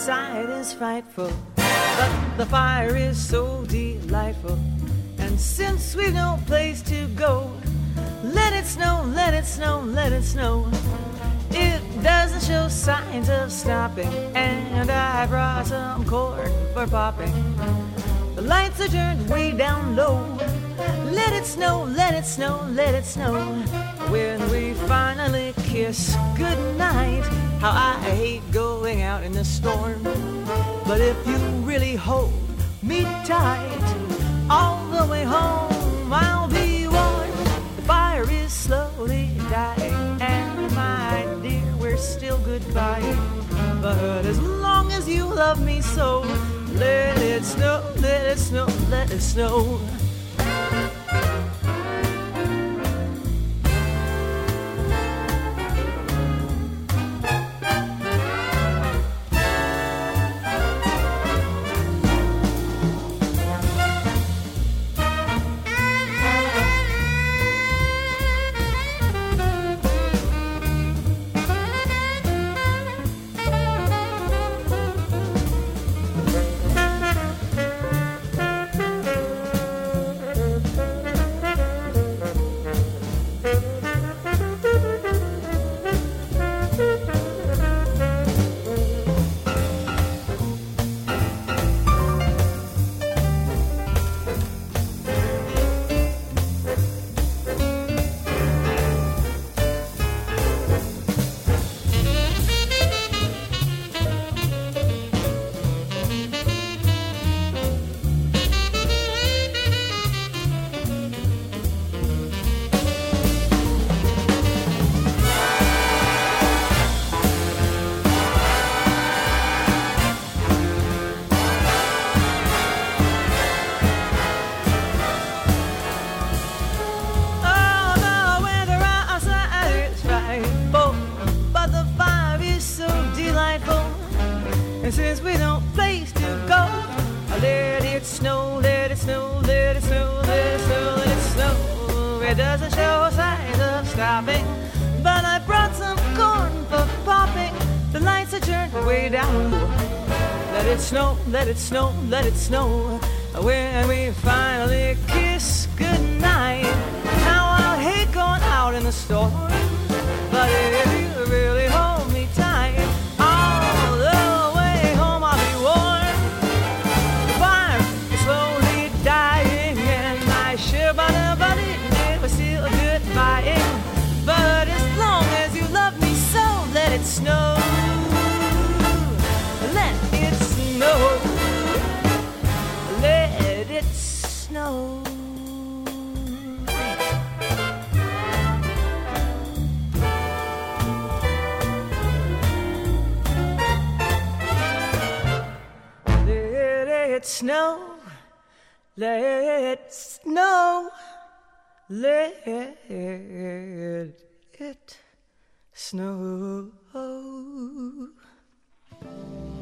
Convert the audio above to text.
sight is frightful, but the fire is so delightful. And since we've no place to go, let it snow, let it snow, let it snow. It doesn't show signs of stopping, and I brought some corn for popping. The lights are turned way down low. Let it snow, let it snow, let it snow. When we finally kiss goodnight, how I hate going out in the storm. But if you really hold me tight, all the way home I'll be warm. The fire is slowly dying, and my dear, we're still goodbye. But as long as you love me so, let it snow, let it snow, let it snow. And since we no place to go, let it snow, let it snow, let it snow, let it snow, let it snow. It doesn't show signs of stopping, but I brought some corn for popping. The lights are turned way down low. Let it snow, let it snow, let it snow. When we finally kiss goodnight, now I'll hate going out in the storm, but if you really hold me tight, all the way home I'll be warm. The fire is slowly dying, and my share buddy, it was still goodbying. But as long as you love me so, let it snow, let it snow, let it snow. Let it snow, let it snow, let it snow.